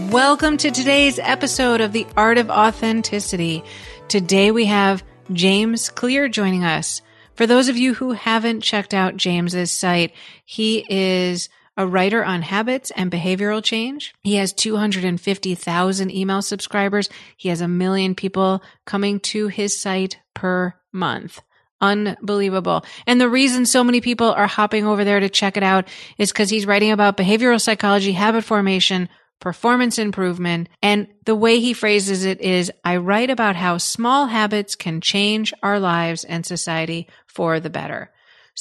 Welcome to today's episode of The Art of Authenticity. Today we have James Clear joining us. For those of you who haven't checked out James's site, he is a writer on habits and behavioral change. He has 250,000 email subscribers. He has 1 million people coming to his site per month. Unbelievable. And the reason so many people are hopping over there to check it out is because he's writing about behavioral psychology, habit formation, performance improvement. And the way he phrases it is, I write about how small habits can change our lives and society for the better.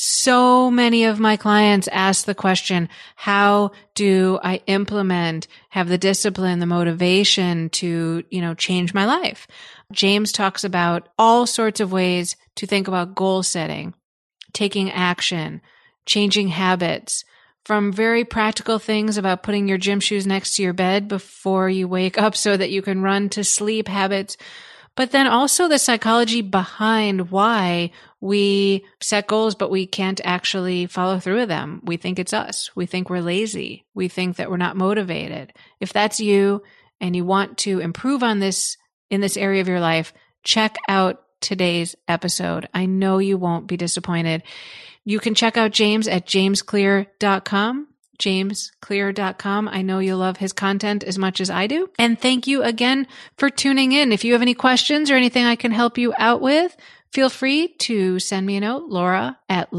So many of my clients ask the question, how do I have the discipline, the motivation to, change my life? James talks about all sorts of ways to think about goal setting, taking action, changing habits, from very practical things about putting your gym shoes next to your bed before you wake up so that you can run to sleep habits, but then also the psychology behind why we set goals, but we can't actually follow through with them. We think it's us. We think we're lazy. We think that we're not motivated. If that's you and you want to improve on this in this area of your life, check out today's episode. I know you won't be disappointed. You can check out James at jamesclear.com, jamesclear.com. I know you'll love his content as much as I do. And thank you again for tuning in. If you have any questions or anything I can help you out with, feel free to send me a note, Laura at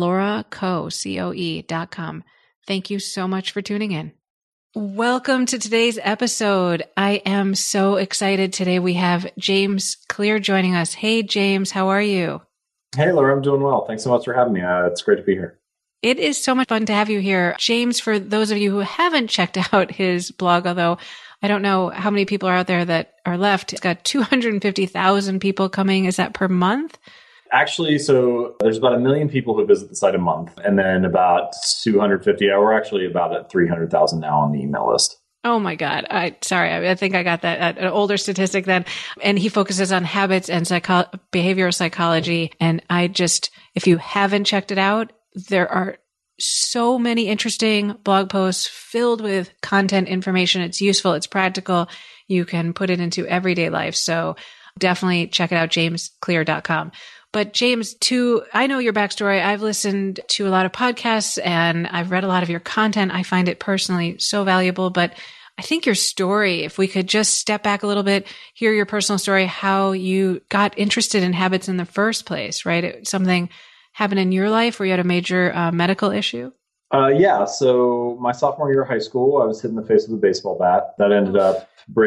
lauracoe.com. Thank you so much for tuning in. Welcome to today's episode. I am so excited. Today we have James Clear joining us. Hey, James, how are you? Hey, Laura, I'm doing well. Thanks so much for having me. It's great to be here. It is so much fun to have you here. James, for those of you who haven't checked out his blog, although I don't know how many people are out there that are left, it's got 250,000 people coming. Is that per month? Actually, so there's about 1 million people who visit the site a month, and then about 250, we're actually about at 300,000 now on the email list. Oh my God. I think I got that an older statistic then. And he focuses on habits and behavioral psychology. And if you haven't checked it out, there are so many interesting blog posts filled with content information. It's useful. It's practical. You can put it into everyday life. So definitely check it out, jamesclear.com. But James, I know your backstory. I've listened to a lot of podcasts and I've read a lot of your content. I find it personally so valuable, but I think your story, if we could just step back a little bit, hear your personal story, how you got interested in habits in the first place, right? Something happened in your life where you had a major medical issue? Yeah. So my sophomore year of high school, I was hit in the face with a baseball bat. That ended up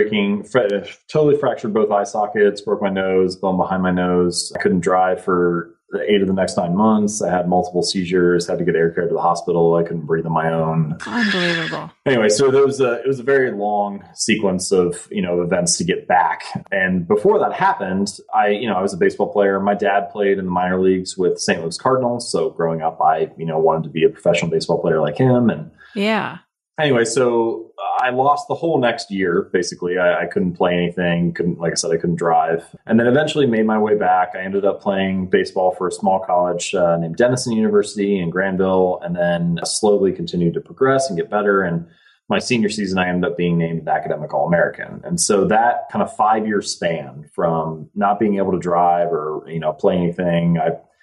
totally fractured both eye sockets, broke my nose, bone behind my nose. I couldn't drive for 8 of the next 9 months. I had multiple seizures, had to get air care to the hospital. I couldn't breathe on my own. Unbelievable. Anyway, so it was a very long sequence of, events to get back. And before that happened, I was a baseball player. My dad played in the minor leagues with St. Louis Cardinals. So growing up, I, wanted to be a professional baseball player like him. And yeah. Anyway, so I lost the whole next year. Basically, I couldn't play anything. Like I said, I couldn't drive. And then eventually made my way back. I ended up playing baseball for a small college named Denison University in Granville, and then slowly continued to progress and get better. And my senior season, I ended up being named an academic All-American. And so that kind of 5-year span from not being able to drive or, play anything,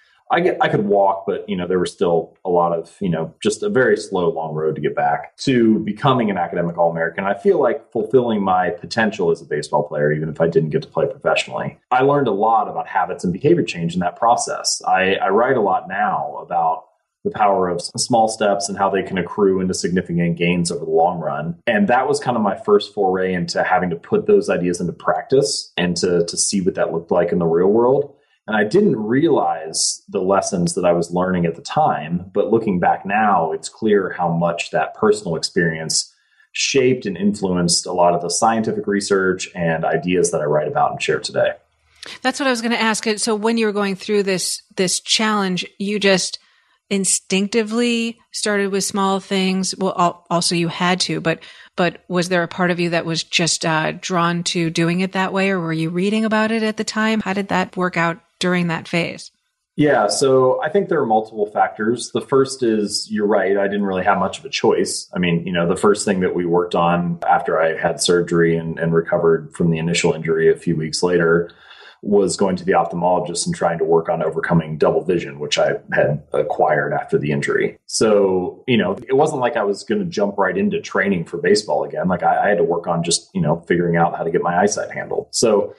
I could walk, but, there was still a lot of, just a very slow, long road to get back to becoming an academic All-American. I feel like fulfilling my potential as a baseball player, even if I didn't get to play professionally. I learned a lot about habits and behavior change in that process. I write a lot now about the power of small steps and how they can accrue into significant gains over the long run. And that was kind of my first foray into having to put those ideas into practice and to see what that looked like in the real world. And I didn't realize the lessons that I was learning at the time, but looking back now, it's clear how much that personal experience shaped and influenced a lot of the scientific research and ideas that I write about and share today. That's what I was going to ask. So when you were going through this challenge, you just instinctively started with small things. Well, also you had to, but was there a part of you that was just drawn to doing it that way, or were you reading about it at the time? How did that work out during that phase? Yeah, so I think there are multiple factors. The first is, you're right, I didn't really have much of a choice. I mean, the first thing that we worked on after I had surgery and recovered from the initial injury a few weeks later was going to the ophthalmologist and trying to work on overcoming double vision, which I had acquired after the injury. So, it wasn't like I was going to jump right into training for baseball again. Like I had to work on just, figuring out how to get my eyesight handled. So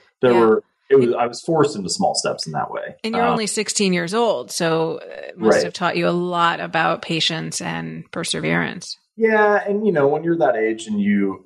I was forced into small steps in that way. And you're only 16 years old, so it must have taught you a lot about patience and perseverance. Yeah. And, when you're that age and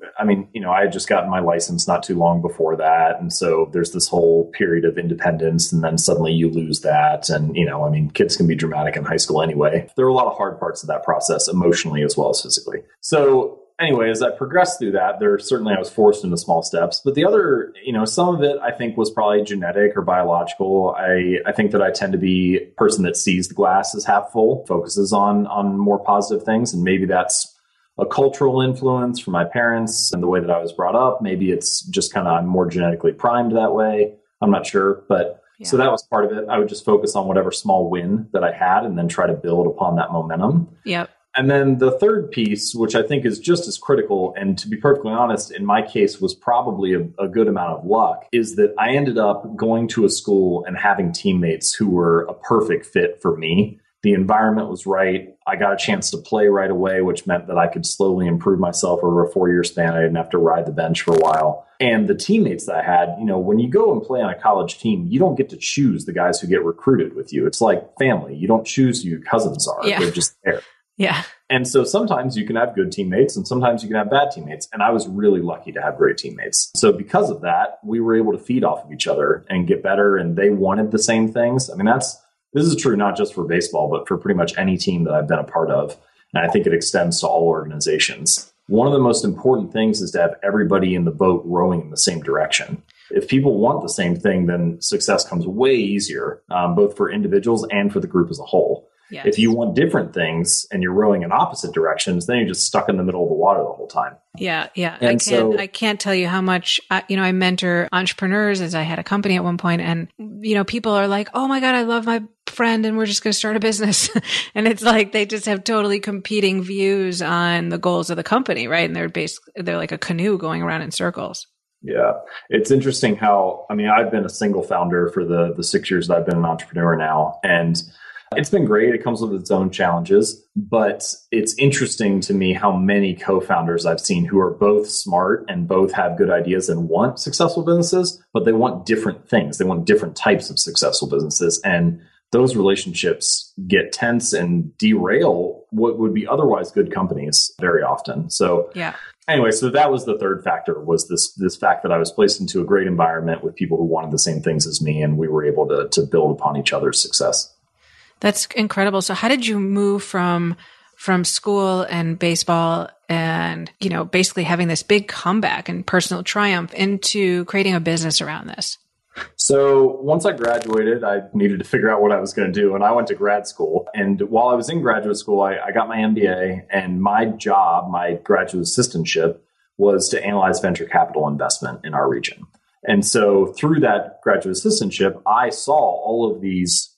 I had just gotten my license not too long before that. And so there's this whole period of independence, and then suddenly you lose that. And, kids can be dramatic in high school anyway. There are a lot of hard parts of that process, emotionally as well as physically. So anyway, as I progressed through that, I was forced into small steps. But the other, some of it I think was probably genetic or biological. I think that I tend to be a person that sees the glass as half full, focuses on more positive things. And maybe that's a cultural influence from my parents and the way that I was brought up. Maybe it's just I'm more genetically primed that way. I'm not sure. But so that was part of it. I would just focus on whatever small win that I had and then try to build upon that momentum. Yep. And then the third piece, which I think is just as critical, and to be perfectly honest, in my case was probably a good amount of luck, is that I ended up going to a school and having teammates who were a perfect fit for me. The environment was right. I got a chance to play right away, which meant that I could slowly improve myself over a 4-year span. I didn't have to ride the bench for a while. And the teammates that I had, when you go and play on a college team, you don't get to choose the guys who get recruited with you. It's like family. You don't choose who your cousins are. Yeah. They're just there. Yeah. And so sometimes you can have good teammates and sometimes you can have bad teammates. And I was really lucky to have great teammates. So because of that, we were able to feed off of each other and get better. And they wanted the same things. I mean, this is true not just for baseball, but for pretty much any team that I've been a part of. And I think it extends to all organizations. One of the most important things is to have everybody in the boat rowing in the same direction. If people want the same thing, then success comes way easier, both for individuals and for the group as a whole. Yes. If you want different things and you're rowing in opposite directions, then you're just stuck in the middle of the water the whole time. Yeah. Yeah. I can't tell you how much, I mentor entrepreneurs, as I had a company at one point, and, people are like, oh my God, I love my friend and we're just going to start a business. And it's like, they just have totally competing views on the goals of the company. Right. And they're like a canoe going around in circles. Yeah. It's interesting how, I've been a single founder for the 6 years that I've been an entrepreneur now. And it's been great. It comes with its own challenges, but it's interesting to me how many co-founders I've seen who are both smart and both have good ideas and want successful businesses, but they want different things. They want different types of successful businesses. And those relationships get tense and derail what would be otherwise good companies very often. So anyway, so that was the third factor, was this fact that I was placed into a great environment with people who wanted the same things as me, and we were able to build upon each other's success. That's incredible. So how did you move from school and baseball and, basically having this big comeback and personal triumph into creating a business around this? So once I graduated, I needed to figure out what I was going to do. And I went to grad school. And while I was in graduate school, I got my MBA, and my job, my graduate assistantship, was to analyze venture capital investment in our region. And so through that graduate assistantship, I saw all of these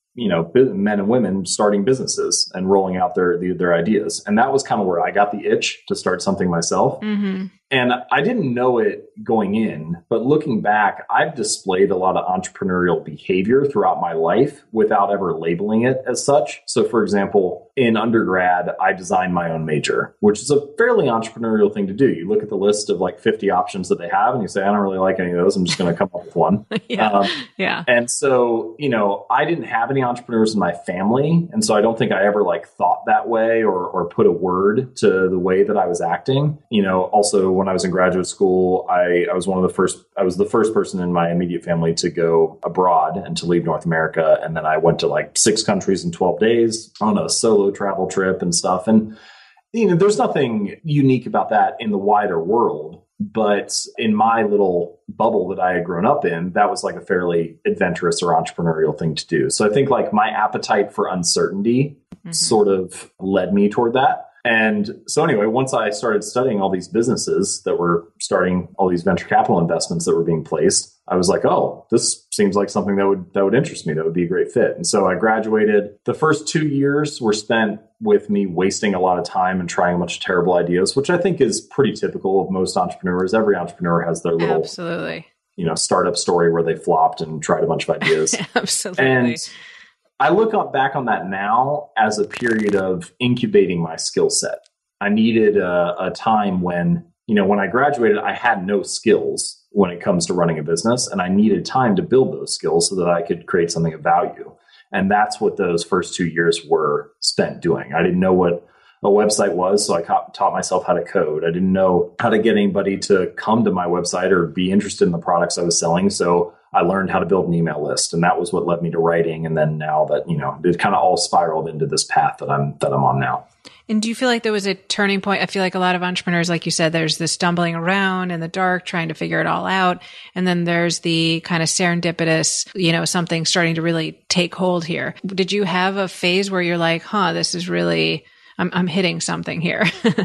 men and women starting businesses and rolling out their ideas. And that was kind of where I got the itch to start something myself. Mm-hmm. And I didn't know it going in, but looking back, I've displayed a lot of entrepreneurial behavior throughout my life without ever labeling it as such. So for example, in undergrad, I designed my own major, which is a fairly entrepreneurial thing to do. You look at the list of like 50 options that they have and you say, I don't really like any of those. I'm just going to come up with one. Yeah. And so, I didn't have any entrepreneurs in my family. And so I don't think I ever thought that way or put a word to the way that I was acting. Also when I was in graduate school, I was the first person in my immediate family to go abroad and to leave North America. And then I went to 6 countries in 12 days on a solo travel trip and stuff. And, there's nothing unique about that in the wider world. But in my little bubble that I had grown up in, that was a fairly adventurous or entrepreneurial thing to do. So I think my appetite for uncertainty sort of led me toward that. And so anyway, once I started studying all these businesses that were starting, all these venture capital investments that were being placed, I was like, oh, this seems like something that would interest me. That would be a great fit. And so I graduated. The first 2 years were spent with me wasting a lot of time and trying a bunch of terrible ideas, which I think is pretty typical of most entrepreneurs. Every entrepreneur has their little, absolutely, startup story where they flopped and tried a bunch of ideas. Absolutely. And I look back on that now as a period of incubating my skill set. I needed a time when I graduated, I had no skills when it comes to running a business, and I needed time to build those skills so that I could create something of value. And that's what those first 2 years were spent doing. I didn't know what a website was, so I taught myself how to code. I didn't know how to get anybody to come to my website or be interested in the products I was selling, so I learned how to build an email list, and that was what led me to writing. And then now that, it kind of all spiraled into this path that I'm on now. And do you feel like there was a turning point? I feel like a lot of entrepreneurs, like you said, there's the stumbling around in the dark, trying to figure it all out. And then there's the kind of serendipitous, something starting to really take hold here. Did you have a phase where you're like, this is really, I'm hitting something here?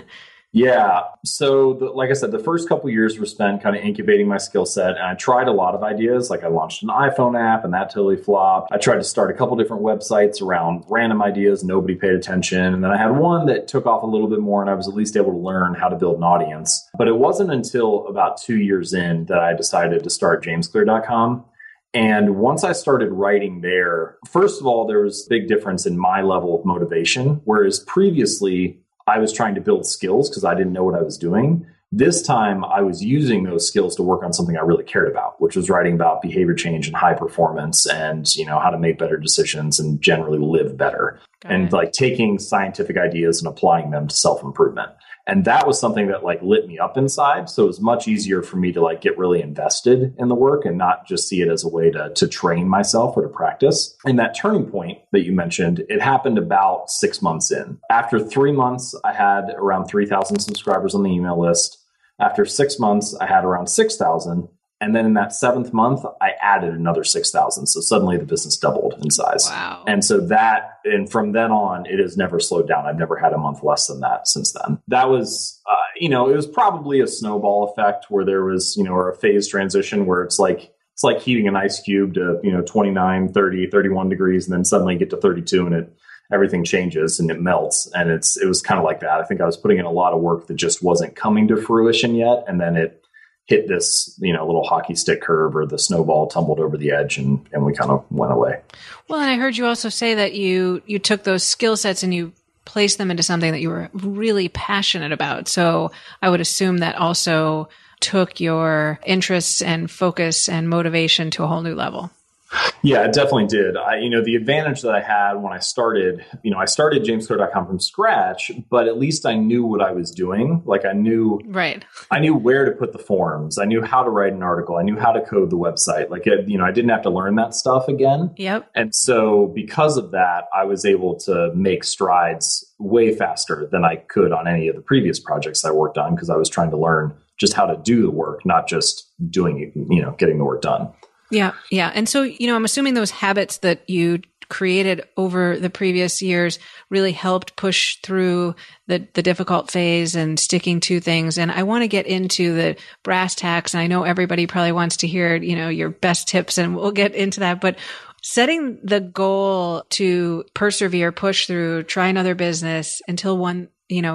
Yeah. So like I said, the first couple of years were spent kind of incubating my skill set. And I tried a lot of ideas. Like I launched an iPhone app and that totally flopped. I tried to start a couple different websites around random ideas. Nobody paid attention. And then I had one that took off a little bit more and I was at least able to learn how to build an audience. But it wasn't until about 2 years in that I decided to start JamesClear.com. And once I started writing there, first of all, there was a big difference in my level of motivation. Whereas previously, I was trying to build skills because I didn't know what I was doing. This time I was using those skills to work on something I really cared about, which was writing about behavior change and high performance and, how to make better decisions and generally live better. And like taking scientific ideas and applying them to self-improvement. And that was something that lit me up inside. So it was much easier for me to get really invested in the work and not just see it as a way to train myself or to practice. And that turning point that you mentioned, it happened about 6 months in. After 3 months, I had around 3,000 subscribers on the email list. After 6 months, I had around 6,000. And then in that 7th month, I added another 6,000. So suddenly the business doubled in size. Wow. And so and from then on, it has never slowed down. I've never had a month less than that since then. That was, it was probably a snowball effect where there was, or a phase transition where it's like heating an ice cube to, 29, 30, 31 degrees, and then suddenly you get to 32 and everything changes and it melts. And it was kind of like that. I think I was putting in a lot of work that just wasn't coming to fruition yet. And then it hit this, little hockey stick curve or the snowball tumbled over the edge and we kind of went away. Well, and I heard you also say that you took those skill sets and you placed them into something that you were really passionate about. So I would assume that also took your interests and focus and motivation to a whole new level. Yeah, it definitely did. The advantage that I had when I started JamesClear.com from scratch, but at least I knew what I was doing. I knew where to put the forms. I knew how to write an article. I knew how to code the website. I didn't have to learn that stuff again. Yep. And so because of that, I was able to make strides way faster than I could on any of the previous projects I worked on because I was trying to learn just how to do the work, not just doing it, getting the work done. Yeah. Yeah. And so, I'm assuming those habits that you created over the previous years really helped push through the difficult phase and sticking to things. And I want to get into the brass tacks. And I know everybody probably wants to hear, your best tips, and we'll get into that. But setting the goal to persevere, push through, try another business until one,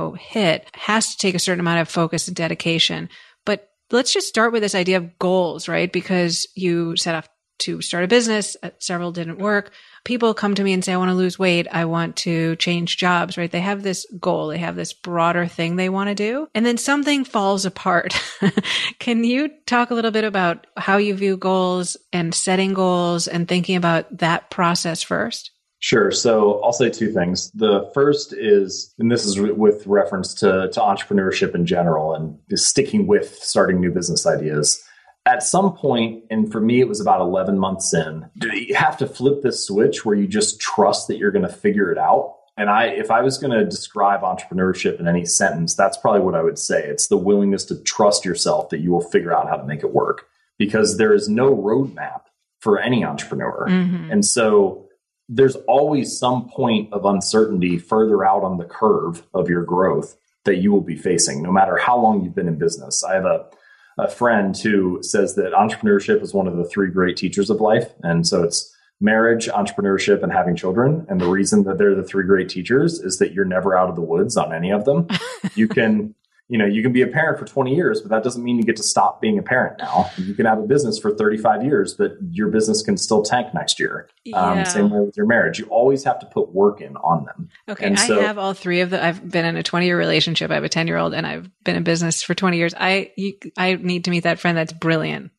hit has to take a certain amount of focus and dedication. But let's just start with this idea of goals, right? Because you set off to start a business, several didn't work. People come to me and say, I want to lose weight. I want to change jobs, right? They have this goal. They have this broader thing they want to do. And then something falls apart. Can you talk a little bit about how you view goals and setting goals and thinking about that process first? Sure. So I'll say two things. The first is, and this is with reference to entrepreneurship in general and sticking with starting new business ideas. At some point, and for me, it was about 11 months in, you have to flip this switch where you just trust that you're going to figure it out. And if I was going to describe entrepreneurship in any sentence, that's probably what I would say. It's the willingness to trust yourself that you will figure out how to make it work, because there is no roadmap for any entrepreneur. Mm-hmm. And so there's always some point of uncertainty further out on the curve of your growth that you will be facing, no matter how long you've been in business. I have a friend who says that entrepreneurship is one of the three great teachers of life. And so it's marriage, entrepreneurship, and having children. And the reason that they're the three great teachers is that you're never out of the woods on any of them. You can be a parent for 20 years, but that doesn't mean you get to stop being a parent now. You can have a business for 35 years, but your business can still tank next year. Same way with your marriage. You always have to put work in on them. Okay. And I have all three of them. I've been in a 20-year relationship. I have a 10-year-old and I've been in business for 20 years. I need to meet that friend. That's brilliant.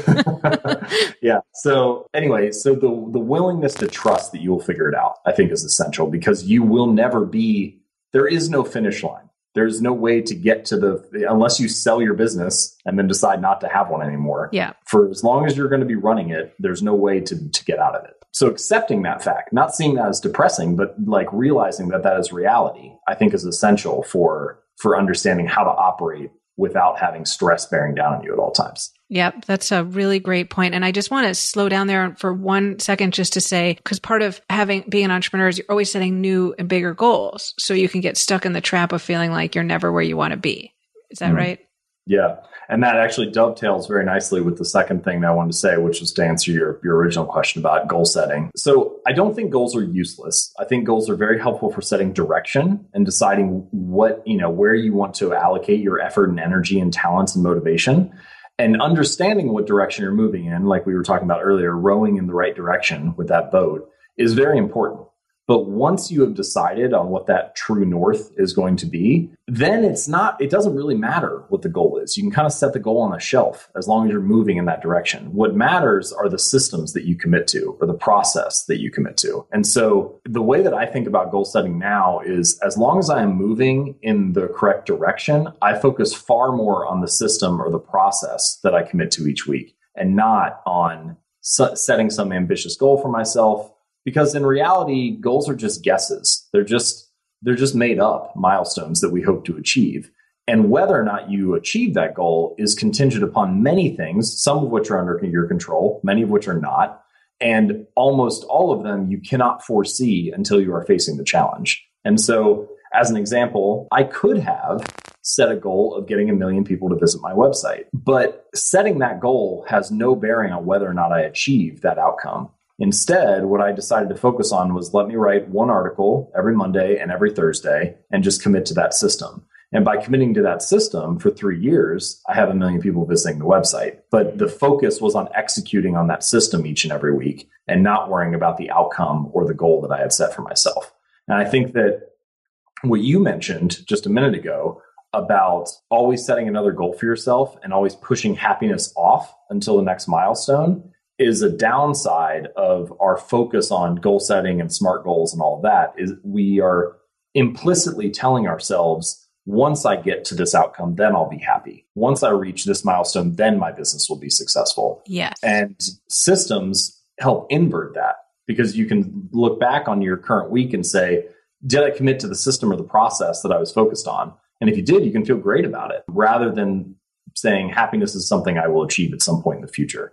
Yeah. So anyway, the willingness to trust that you will figure it out, I think, is essential, because you will never there is no finish line. There's no way to get to unless you sell your business and then decide not to have one anymore. Yeah. For as long as you're going to be running it, there's no way to get out of it. So accepting that fact, not seeing that as depressing, but like realizing that is reality, I think is essential for understanding how to operate without having stress bearing down on you at all times. Yep, that's a really great point. And I just want to slow down there for 1 second just to say, because part of being an entrepreneur is you're always setting new and bigger goals. So you can get stuck in the trap of feeling like you're never where you want to be. Is that right? Yeah. And that actually dovetails very nicely with the second thing that I wanted to say, which was to answer your original question about goal setting. So I don't think goals are useless. I think goals are very helpful for setting direction and deciding where you want to allocate your effort and energy and talents and motivation. And understanding what direction you're moving in, like we were talking about earlier, rowing in the right direction with that boat is very important. But once you have decided on what that true north is going to be, then it doesn't really matter what the goal is. You can kind of set the goal on a shelf as long as you're moving in that direction. What matters are the systems that you commit to, or the process that you commit to. And so the way that I think about goal setting now is, as long as I am moving in the correct direction, I focus far more on the system or the process that I commit to each week, and not on setting some ambitious goal for myself. Because in reality, goals are just guesses. They're just made up milestones that we hope to achieve. And whether or not you achieve that goal is contingent upon many things, some of which are under your control, many of which are not. And almost all of them you cannot foresee until you are facing the challenge. And so, as an example, I could have set a goal of getting 1 million people to visit my website. But setting that goal has no bearing on whether or not I achieve that outcome. Instead, what I decided to focus on was, let me write one article every Monday and every Thursday and just commit to that system. And by committing to that system for 3 years, I have 1 million people visiting the website. But the focus was on executing on that system each and every week and not worrying about the outcome or the goal that I had set for myself. And I think that what you mentioned just a minute ago about always setting another goal for yourself and always pushing happiness off until the next milestone is a downside of our focus on goal setting and SMART goals and all of that. Is we are implicitly telling ourselves, once I get to this outcome, then I'll be happy. Once I reach this milestone, then my business will be successful. Yes. And systems help invert that, because you can look back on your current week and say, did I commit to the system or the process that I was focused on? And if you did, you can feel great about it, rather than saying happiness is something I will achieve at some point in the future.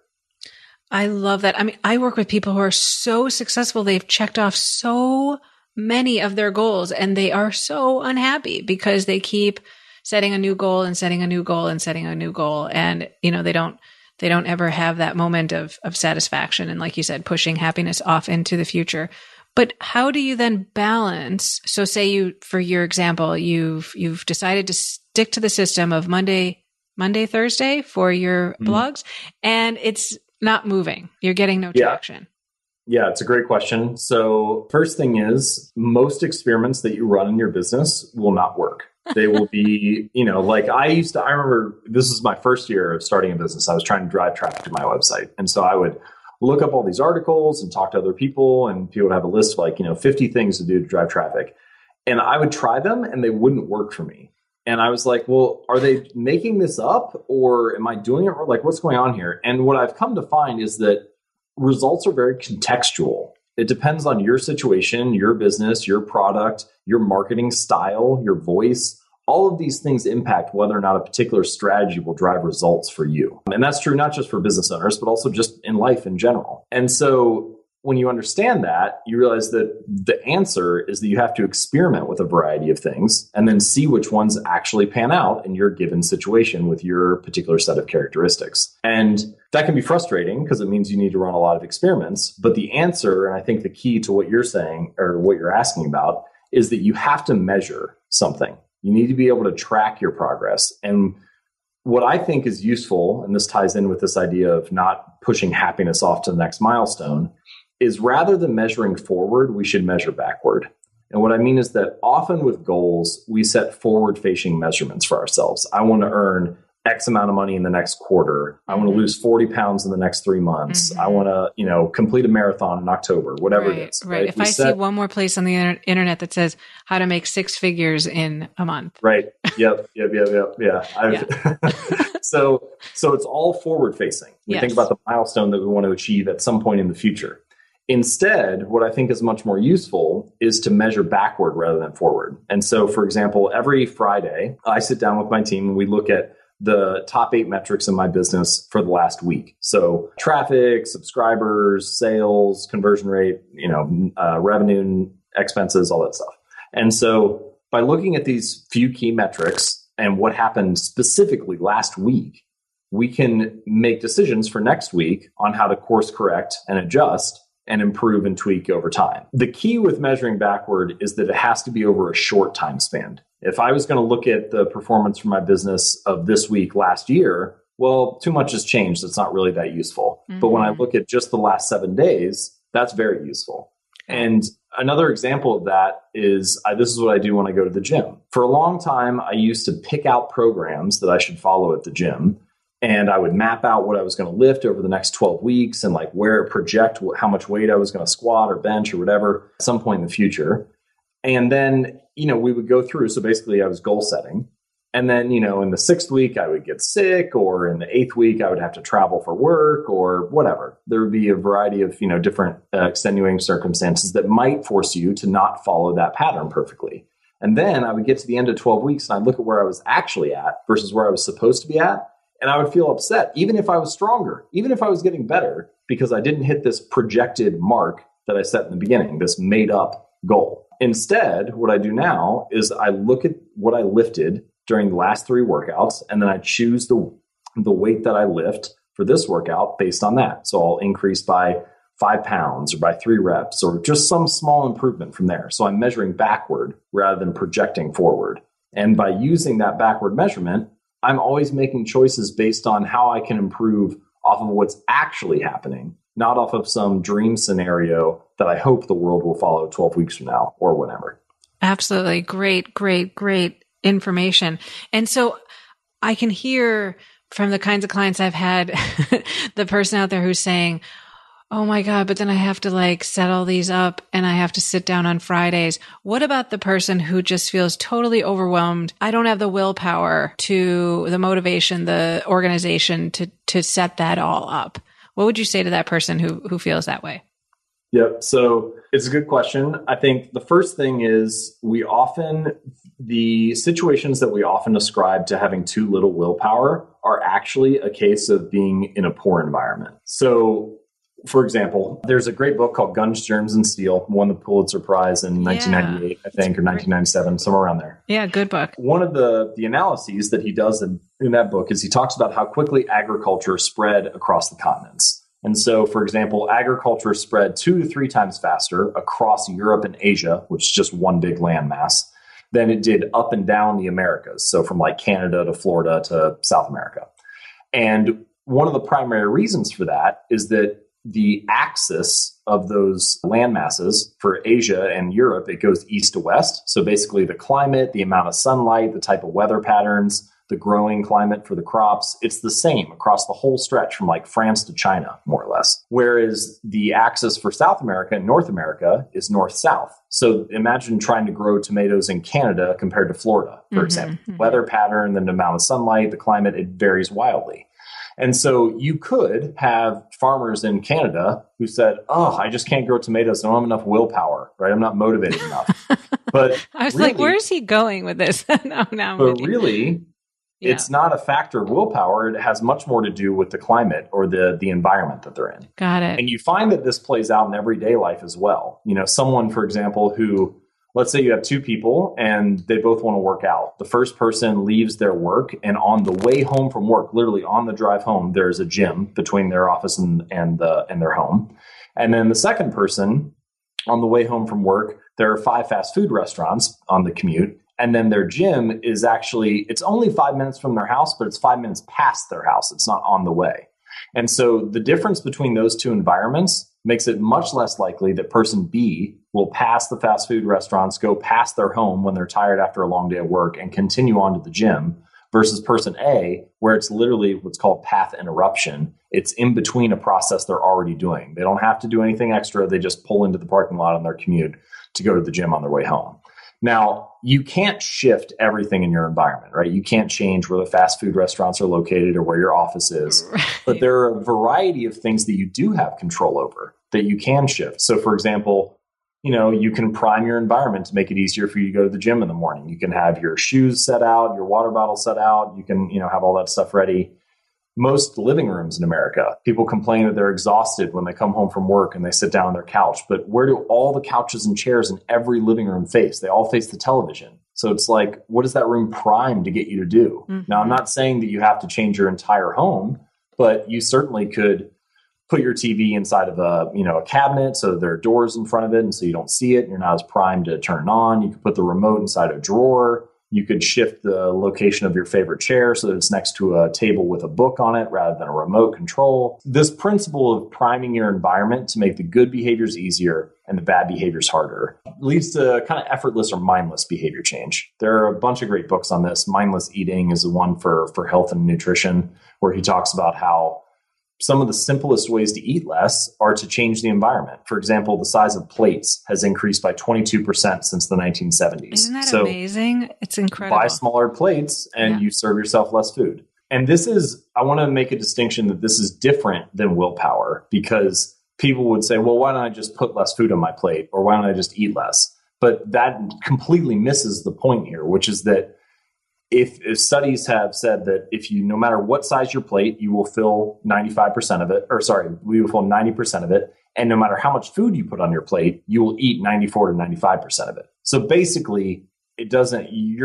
I love that. I mean, I work with people who are so successful. They've checked off so many of their goals and they are so unhappy because they keep setting a new goal and setting a new goal and setting a new goal. And, they don't ever have that moment of satisfaction. And like you said, pushing happiness off into the future. But how do you then balance? So say for your example, you've decided to stick to the system of Monday, Thursday for your blogs, and it's not moving. You're getting no traction. Yeah, it's a great question. So first thing is, most experiments that you run in your business will not work. They will be, like I remember this is my first year of starting a business. I was trying to drive traffic to my website. And so I would look up all these articles and talk to other people, and people would have a list of 50 things to do to drive traffic. And I would try them and they wouldn't work for me. And I was like, well, are they making this up, or am I doing it? Or like, what's going on here? And what I've come to find is that results are very contextual. It depends on your situation, your business, your product, your marketing style, your voice. All of these things impact whether or not a particular strategy will drive results for you. And that's true not just for business owners, but also just in life in general. And so when you understand that, you realize that the answer is that you have to experiment with a variety of things and then see which ones actually pan out in your given situation with your particular set of characteristics. And that can be frustrating because it means you need to run a lot of experiments. But the answer, and I think the key to what you're saying or what you're asking about, is that you have to measure something. You need to be able to track your progress. And what I think is useful, and this ties in with this idea of not pushing happiness off to the next milestone, is rather than measuring forward, we should measure backward. And what I mean is that often with goals, we set forward-facing measurements for ourselves. I want to earn X amount of money in the next quarter. I want to lose 40 pounds in the next 3 months. I want to, complete a marathon in October, whatever it is. Right. If I see one more place on the internet that says how to make 6 figures in a month. Right. Yep. Yeah. So it's all forward facing. We think about the milestone that we want to achieve at some point in the future. Instead, what I think is much more useful is to measure backward rather than forward. And so, for example, every Friday, I sit down with my team and we look at the top 8 metrics in my business for the last week. So traffic, subscribers, sales, conversion rate, revenue, expenses, all that stuff. And so by looking at these few key metrics and what happened specifically last week, we can make decisions for next week on how to course correct and adjust and improve and tweak over time. The key with measuring backward is that it has to be over a short time span. If I was going to look at the performance for my business of this week last year, well, too much has changed. It's not really that useful. But when I look at just the last 7 days, that's very useful. And another example of that is this is what I do when I go to the gym. For a long time, I used to pick out programs that I should follow at the gym. And I would map out what I was going to lift over the next 12 weeks and project how much weight I was going to squat or bench or whatever at some point in the future. And then, we would go through. So basically I was goal setting. And then, in the 6th week, I would get sick, or in the 8th week, I would have to travel for work or whatever. There would be a variety of, different extenuating circumstances that might force you to not follow that pattern perfectly. And then I would get to the end of 12 weeks and I'd look at where I was actually at versus where I was supposed to be at. And I would feel upset, even if I was stronger, even if I was getting better, because I didn't hit this projected mark that I set in the beginning, this made up goal. Instead, what I do now is I look at what I lifted during the last 3 workouts, and then I choose the weight that I lift for this workout based on that. So I'll increase by 5 pounds or by 3 reps or just some small improvement from there. So I'm measuring backward rather than projecting forward. And by using that backward measurement, I'm always making choices based on how I can improve off of what's actually happening, not off of some dream scenario that I hope the world will follow 12 weeks from now or whenever. Absolutely. Great information. And so I can hear from the kinds of clients I've had, the person out there who's saying, oh my God, but then I have to set all these up and I have to sit down on Fridays. What about the person who just feels totally overwhelmed? I don't have the willpower the motivation, the organization to set that all up. What would you say to that person who feels that way? Yep. So it's a good question. I think the first thing is the situations that we often ascribe to having too little willpower are actually a case of being in a poor environment. So for example, there's a great book called Guns, Germs, and Steel, won the Pulitzer Prize in 1998, I think, or 1997, somewhere around there. Yeah, good book. One of the analyses that he does in that book is he talks about how quickly agriculture spread across the continents. And so, for example, agriculture spread 2 to 3 times faster across Europe and Asia, which is just one big landmass, than it did up and down the Americas. So from Canada to Florida to South America. And one of the primary reasons for that is that the axis of those land masses for Asia and Europe, it goes east to west. So basically the climate, the amount of sunlight, the type of weather patterns, the growing climate for the crops, it's the same across the whole stretch from France to China, more or less. Whereas the axis for South America and North America is north-south. So imagine trying to grow tomatoes in Canada compared to Florida, for example. Weather pattern, the amount of sunlight, the climate, it varies wildly. And so you could have farmers in Canada who said, I just can't grow tomatoes. I don't have enough willpower, right? I'm not motivated enough. But I was where is he going with this? No, but really, It's not a factor of willpower. It has much more to do with the climate or the environment that they're in. Got it. And you find that this plays out in everyday life as well. Someone, for example, who, let's say you have two people and they both want to work out. The first person leaves their work, and on the way home from work, literally on the drive home, there's a gym between their office and their home. And then the second person, on the way home from work, there are 5 fast food restaurants on the commute. And then their gym is actually, it's only 5 minutes from their house, but it's 5 minutes past their house. It's not on the way. And so the difference between those two environments makes it much less likely that person B will pass the fast food restaurants, go past their home when they're tired after a long day of work, and continue on to the gym, versus person A, where it's literally what's called path interruption. It's in between a process they're already doing. They don't have to do anything extra. They just pull into the parking lot on their commute to go to the gym on their way home. Now, you can't shift everything in your environment, right? You can't change where the fast food restaurants are located or where your office is. Right. But there are a variety of things that you do have control over that you can shift. So, for example, you can prime your environment to make it easier for you to go to the gym in the morning. You can have your shoes set out, your water bottle set out. You can, have all that stuff ready. Most living rooms in America, people complain that they're exhausted when they come home from work and they sit down on their couch. But where do all the couches and chairs in every living room face? They all face the television. So it's like, what is that room primed to get you to do? Mm-hmm. Now, I'm not saying that you have to change your entire home, but you certainly could put your TV inside of a cabinet so there are doors in front of it, and so you don't see it and you're not as primed to turn it on. You could put the remote inside a drawer. You could shift the location of your favorite chair so that it's next to a table with a book on it rather than a remote control. This principle of priming your environment to make the good behaviors easier and the bad behaviors harder leads to kind of effortless or mindless behavior change. There are a bunch of great books on this. Mindless Eating is the one for health and nutrition, where he talks about how some of the simplest ways to eat less are to change the environment. For example, the size of plates has increased by 22% since the 1970s. Isn't that amazing? It's incredible. Buy smaller plates and you serve yourself less food. And I want to make a distinction that this is different than willpower, because people would say, well, why don't I just put less food on my plate? Or why don't I just eat less? But that completely misses the point here, which is that if studies have said that no matter what size your plate, you will fill 95% of it, we will fill 90% of it. And no matter how much food you put on your plate, you will eat 94 to 95% of it. So basically, it doesn't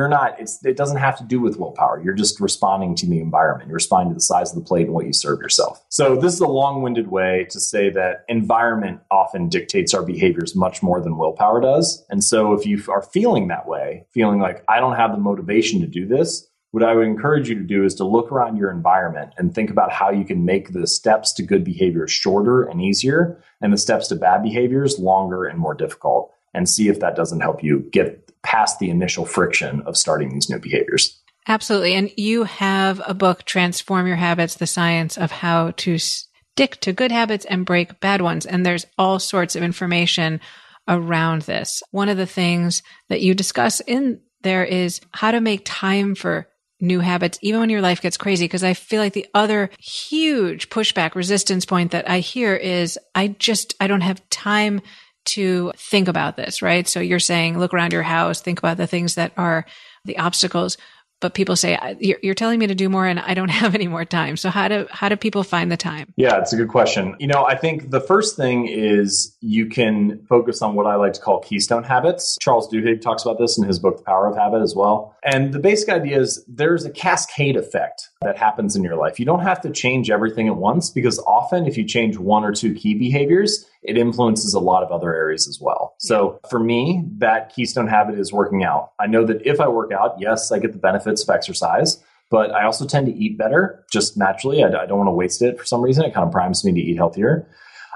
have to do with willpower. You're just responding to the environment. You're responding to the size of the plate and what you serve yourself. So this is a long-winded way to say that environment often dictates our behaviors much more than willpower does. And so if you are feeling that way, feeling like I don't have the motivation to do this, what I would encourage you to do is to look around your environment and think about how you can make the steps to good behavior shorter and easier, and the steps to bad behaviors longer and more difficult, and see if that doesn't help you get past the initial friction of starting these new behaviors. Absolutely. And you have a book, Transform Your Habits, The Science of How to Stick to Good Habits and Break Bad Ones. And there's all sorts of information around this. One of the things that you discuss in there is how to make time for new habits, even when your life gets crazy. Because I feel like the other huge pushback, resistance point that I hear is I don't have time to think about this, right? So you're saying, look around your house, think about the things that are the obstacles. But people say, you're telling me to do more and I don't have any more time. So how do people find the time? Yeah, it's a good question. I think the first thing is you can focus on what I like to call keystone habits. Charles Duhigg talks about this in his book, The Power of Habit, as well. And the basic idea is there's a cascade effect that happens in your life. You don't have to change everything at once, because often if you change one or two key behaviors, it influences a lot of other areas as well. So for me, that keystone habit is working out. I know that if I work out, yes, I get the benefits of exercise, but I also tend to eat better just naturally. I don't want to waste it for some reason. It kind of primes me to eat healthier.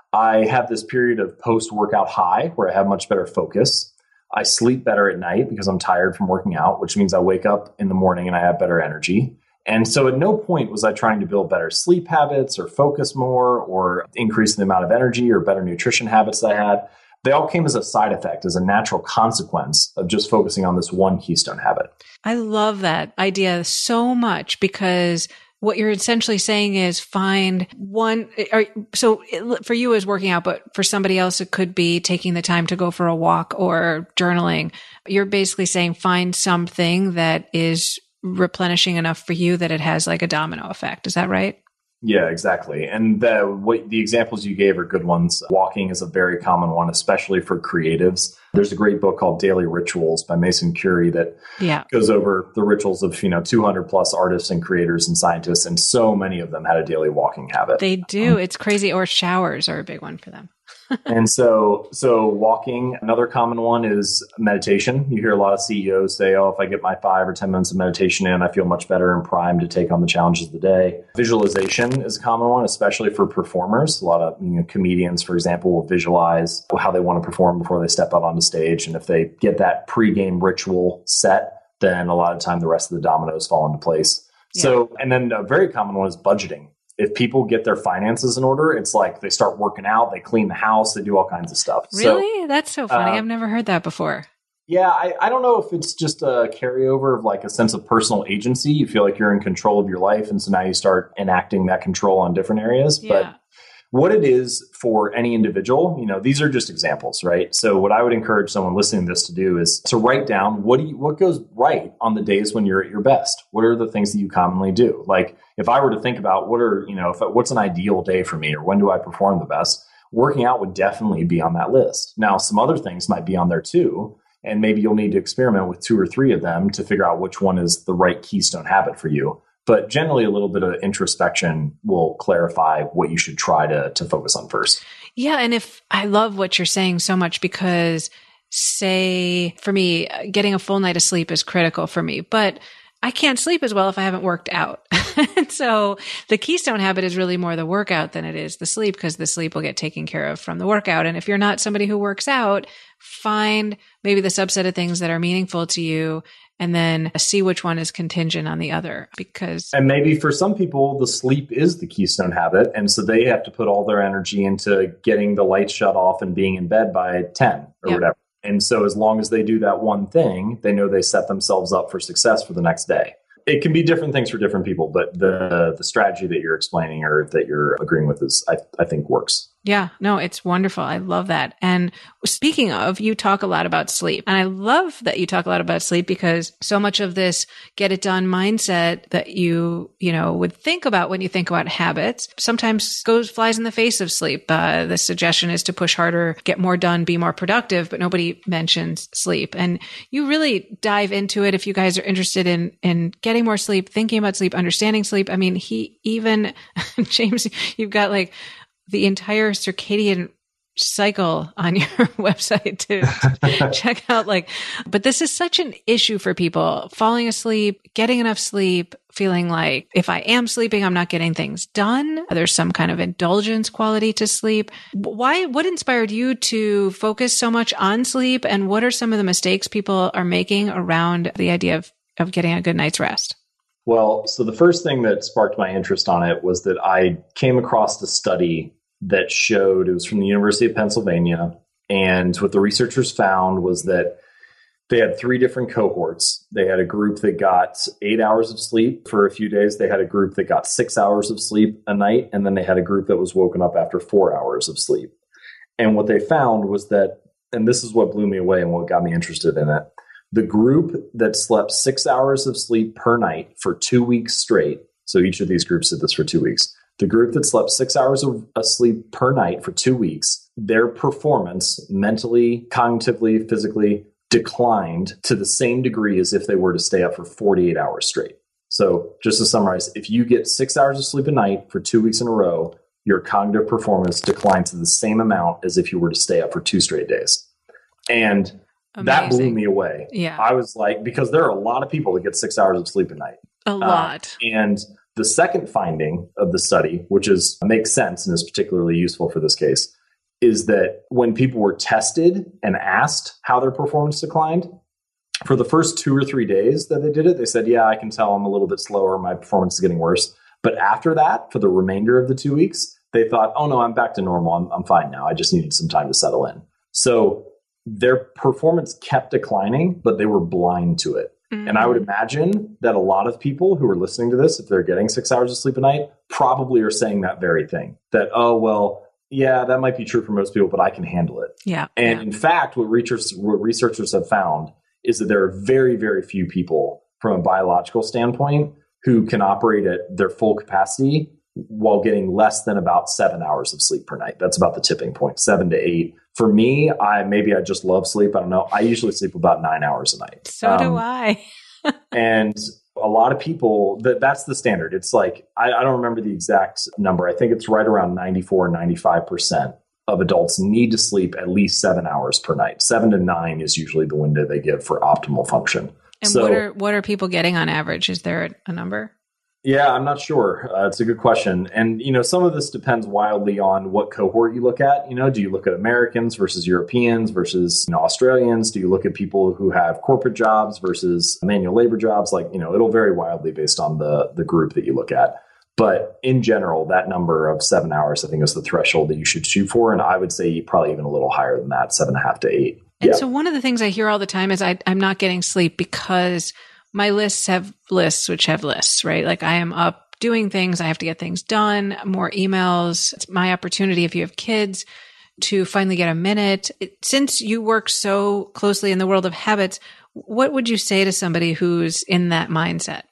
I have this period of post-workout high where I have much better focus. I sleep better at night because I'm tired from working out, which means I wake up in the morning and I have better energy. And so at no point was I trying to build better sleep habits or focus more or increase the amount of energy or better nutrition habits that I had. They all came as a side effect, as a natural consequence of just focusing on this one keystone habit. I love that idea so much, because what you're essentially saying is find one. So for you is working out, but for somebody else, it could be taking the time to go for a walk or journaling. You're basically saying find something that is replenishing enough for you that it has like a domino effect. Is that right? Yeah, exactly. And the examples you gave are good ones. Walking is a very common one, especially for creatives. There's a great book called Daily Rituals by Mason Curie that goes over the rituals of 200 plus artists and creators and scientists, and so many of them had a daily walking habit. They do. It's crazy. Or showers are a big one for them. And so walking, another common one is meditation. You hear a lot of CEOs say, oh, if I get my 5 or 10 minutes of meditation in, I feel much better and primed to take on the challenges of the day. Visualization is a common one, especially for performers. A lot of comedians, for example, will visualize how they want to perform before they step out on the stage. And if they get that pregame ritual set, then a lot of time the rest of the dominoes fall into place. Yeah. So, and then a very common one is budgeting. If people get their finances in order, it's like they start working out, they clean the house, they do all kinds of stuff. Really? That's so funny. I've never heard that before. Yeah, I don't know if it's just a carryover of like a sense of personal agency. You feel like you're in control of your life. And so now you start enacting that control on different areas. Yeah. But what it is for any individual, these are just examples, right? So what I would encourage someone listening to this to do is to write down what goes right on the days when you're at your best. What are the things that you commonly do? Like if I were to think about what's an ideal day for me or when do I perform the best, working out would definitely be on that list. Now, some other things might be on there too. And maybe you'll need to experiment with 2 or 3 of them to figure out which one is the right keystone habit for you. But generally, a little bit of introspection will clarify what you should try to focus on first. Yeah. And I love what you're saying so much because, say, for me, getting a full night of sleep is critical for me. But I can't sleep as well if I haven't worked out. So the keystone habit is really more the workout than it is the sleep, because the sleep will get taken care of from the workout. And if you're not somebody who works out, find maybe the subset of things that are meaningful to you and then see which one is contingent on the other. And maybe for some people, the sleep is the keystone habit. And so they have to put all their energy into getting the lights shut off and being in bed by 10 or whatever. And so as long as they do that one thing, they know they set themselves up for success for the next day. It can be different things for different people, but the strategy that you're explaining or that you're agreeing with is, I think, works. Yeah, no, it's wonderful. I love that. And speaking of, you talk a lot about sleep. And I love that you talk a lot about sleep because so much of this get it done mindset that you would think about when you think about habits sometimes flies in the face of sleep. The suggestion is to push harder, get more done, be more productive, but nobody mentions sleep. And you really dive into it if you guys are interested in getting more sleep, thinking about sleep, understanding sleep. I mean, James, you've got like the entire circadian cycle on your website to check out but this is such an issue for people, falling asleep, getting enough sleep, feeling like if I am sleeping, I'm not getting things done. There's some kind of indulgence quality to sleep. What inspired you to focus so much on sleep? And what are some of the mistakes people are making around the idea of getting a good night's rest? Well, so the first thing that sparked my interest on it was that I came across a study that showed, it was from the University of Pennsylvania. And what the researchers found was that they had 3 different cohorts. They had a group that got 8 hours of sleep for a few days. They had a group that got 6 hours of sleep a night. And then they had a group that was woken up after 4 hours of sleep. And what they found was that, and this is what blew me away and what got me interested in it, the group that slept 6 hours of sleep per night for 2 weeks straight, so each of these groups did this for 2 weeks, the group that slept 6 hours of sleep per night for 2 weeks, their performance mentally, cognitively, physically declined to the same degree as if they were to stay up for 48 hours straight. So just to summarize, if you get 6 hours of sleep a night for 2 weeks in a row, your cognitive performance declines to the same amount as if you were to stay up for 2 straight days. And amazing. That blew me away. Yeah. I was like, because there are a lot of people that get 6 hours of sleep a night. A lot. And the second finding of the study, which makes sense and is particularly useful for this case, is that when people were tested and asked how their performance declined, for the first 2 or 3 days that they did it, they said, yeah, I can tell I'm a little bit slower. My performance is getting worse. But after that, for the remainder of the 2 weeks, they thought, oh no, I'm back to normal. I'm fine now. I just needed some time to settle in. So their performance kept declining, but they were blind to it. Mm-hmm. And I would imagine that a lot of people who are listening to this, if they're getting 6 hours of sleep a night, probably are saying that very thing. That, oh, well, yeah, that might be true for most people, but I can handle it. Yeah. And in fact, what researchers have found is that there are very, very few people from a biological standpoint who can operate at their full capacity while getting less than about 7 hours of sleep per night. That's about the tipping point, 7 to 8. For me, I just love sleep. I don't know. I usually sleep about 9 hours a night. So do I. And a lot of people, that's the standard. It's like, I don't remember the exact number. I think it's right around 94, 95% of adults need to sleep at least 7 hours per night. 7 to 9 is usually the window they give for optimal function. And so, what are people getting on average? Is there a number? Yeah, I'm not sure. It's a good question. And, some of this depends wildly on what cohort you look at. Do you look at Americans versus Europeans versus Australians? Do you look at people who have corporate jobs versus manual labor jobs? It'll vary wildly based on the group that you look at. But in general, that number of 7 hours, I think, is the threshold that you should shoot for. And I would say probably even a little higher than that, 7.5 to 8. And so one of the things I hear all the time is I'm not getting sleep because my lists have lists, which have lists, right? Like I am up doing things. I have to get things done, more emails. It's my opportunity, if you have kids, to finally get a minute. Since you work so closely in the world of habits, what would you say to somebody who's in that mindset?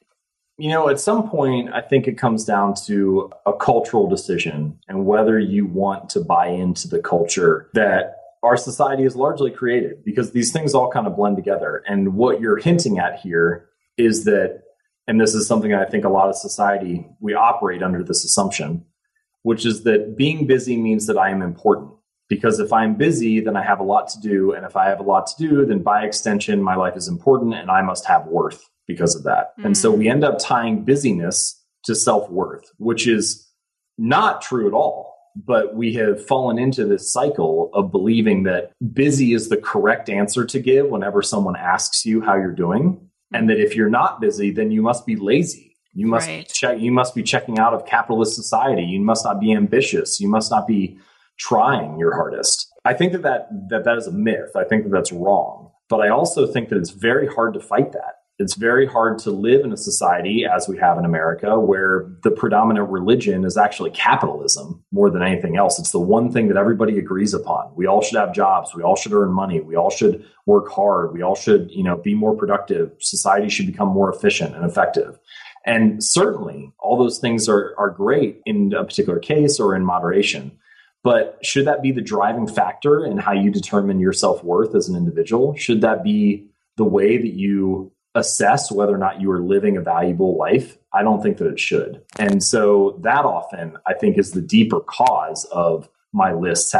At some point, I think it comes down to a cultural decision and whether you want to buy into the culture that our society is largely created, because these things all kind of blend together. And what you're hinting at here is that, and this is something I think a lot of society, we operate under this assumption, which is that being busy means that I am important. Because if I'm busy, then I have a lot to do. And if I have a lot to do, then by extension, my life is important and I must have worth because of that. Mm-hmm. And so we end up tying busyness to self-worth, which is not true at all. But we have fallen into this cycle of believing that busy is the correct answer to give whenever someone asks you how you're doing. And that if you're not busy, then you must be lazy. You must you must be checking out of capitalist society. You must not be ambitious. You must not be trying your hardest. I think that is a myth. I think that that's wrong. But I also think that it's very hard to fight that. It's very hard to live in a society, as we have in America, where the predominant religion is actually capitalism more than anything else. It's the one thing that everybody agrees upon. We all should have jobs. We all should earn money. We all should work hard. We all should, be more productive. Society should become more efficient and effective. And certainly all those things are great in a particular case or in moderation. But should that be the driving factor in how you determine your self-worth as an individual? Should that be the way that you assess whether or not you are living a valuable life? I don't think that it should. And so that often, I think, is the deeper cause of my lists,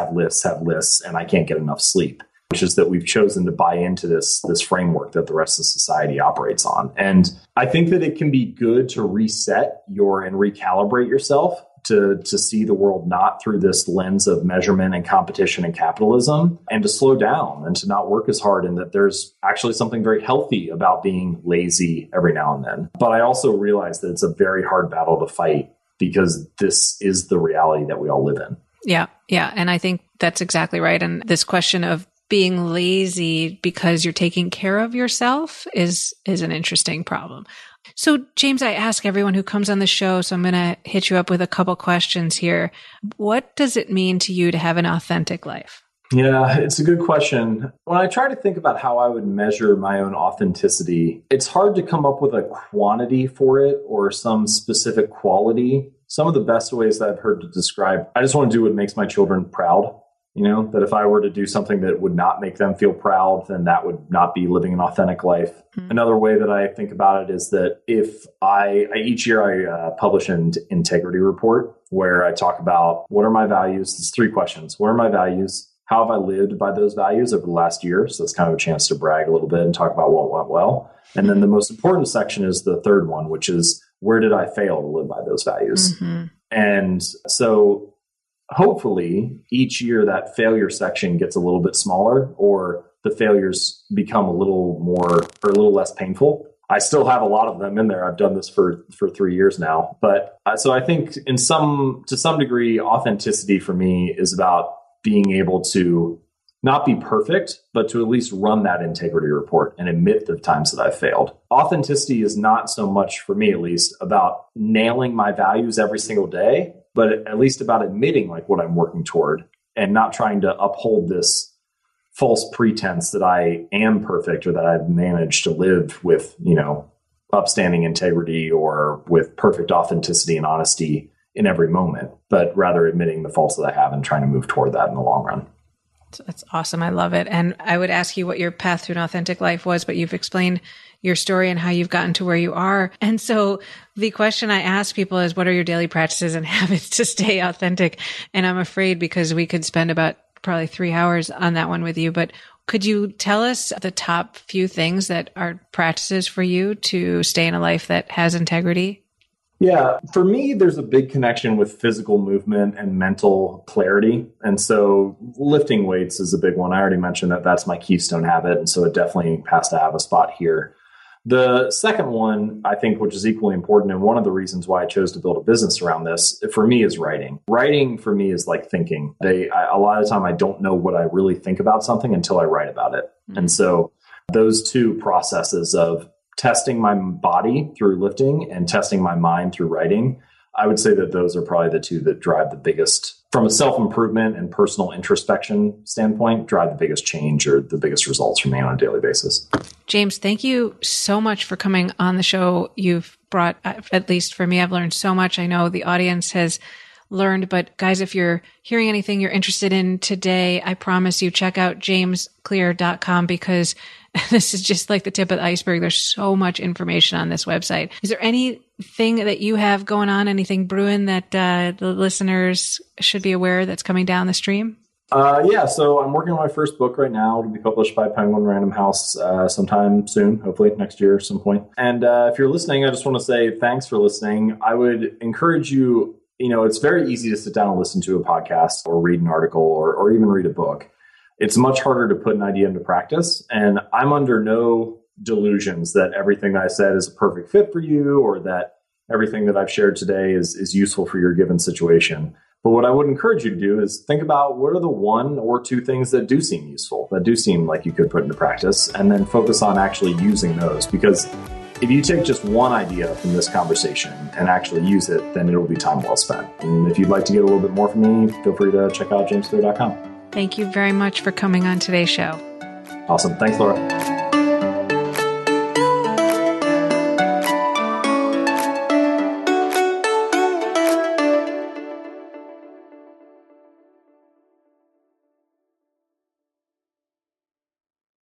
and I can't get enough sleep, which is that we've chosen to buy into this framework that the rest of society operates on. And I think that it can be good to reset and recalibrate yourself to see the world not through this lens of measurement and competition and capitalism, and to slow down and to not work as hard, and that there's actually something very healthy about being lazy every now and then. But I also realize that it's a very hard battle to fight because this is the reality that we all live in. Yeah. Yeah. And I think that's exactly right. And this question of being lazy because you're taking care of yourself is an interesting problem. So, James, I ask everyone who comes on the show, so I'm going to hit you up with a couple questions here. What does it mean to you to have an authentic life? Yeah, it's a good question. When I try to think about how I would measure my own authenticity, it's hard to come up with a quantity for it or some specific quality. Some of the best ways that I've heard to describe, I just want to do what makes my children proud. That if I were to do something that would not make them feel proud, then that would not be living an authentic life. Mm-hmm. Another way that I think about it is that if each year I publish an integrity report where I talk about what are my values. It's 3 questions. What are my values? How have I lived by those values over the last year? So it's kind of a chance to brag a little bit and talk about what went well. And then the most important section is the third one, which is where did I fail to live by those values? Mm-hmm. And so hopefully each year that failure section gets a little bit smaller, or the failures become a little less painful. I still have a lot of them in there. I've done this for 3 years now. But so I think to some degree, authenticity for me is about being able to not be perfect, but to at least run that integrity report and admit the times that I've failed. Authenticity is not so much, for me at least, about nailing my values every single day, but at least about admitting what I'm working toward and not trying to uphold this false pretense that I am perfect or that I've managed to live with, upstanding integrity or with perfect authenticity and honesty in every moment, but rather admitting the faults that I have and trying to move toward that in the long run. That's awesome. I love it. And I would ask you what your path to an authentic life was, but you've explained your story and how you've gotten to where you are. And so the question I ask people is, what are your daily practices and habits to stay authentic? And I'm afraid because we could spend about probably 3 hours on that one with you, but could you tell us the top few things that are practices for you to stay in a life that has integrity? Yeah, for me, there's a big connection with physical movement and mental clarity. And so lifting weights is a big one. I already mentioned that that's my keystone habit. And so it definitely has to have a spot here. The second one, I think, which is equally important, and one of the reasons why I chose to build a business around this, for me, is writing. Writing for me is like thinking. A lot of the time, I don't know what I really think about something until I write about it. Mm-hmm. And so those two processes of testing my body through lifting and testing my mind through writing, I would say that those are probably the two that drive the biggest, from a self-improvement and personal introspection standpoint, drive the biggest change or the biggest results for me on a daily basis. James, thank you so much for coming on the show. You've brought, at least for me, I've learned so much. I know the audience has learned, but guys, if you're hearing anything you're interested in today, I promise you check out jamesclear.com because this is just like the tip of the iceberg. There's so much information on this website. Is there anything that you have going on, anything brewing that the listeners should be aware that's coming down the stream? Yeah, so I'm working on my first book right now. It'll be published by Penguin Random House sometime soon, hopefully next year at some point. And if you're listening, I just want to say thanks for listening. I would encourage you, it's very easy to sit down and listen to a podcast or read an article or even read a book. It's much harder to put an idea into practice. And I'm under no delusions that everything that I said is a perfect fit for you or that everything that I've shared today is useful for your given situation. But what I would encourage you to do is think about what are the one or two things that do seem useful, that do seem like you could put into practice, and then focus on actually using those. Because if you take just one idea from this conversation and actually use it, then it'll be time well spent. And if you'd like to get a little bit more from me, feel free to check out jamesclear.com. Thank you very much for coming on today's show. Awesome. Thanks, Laura.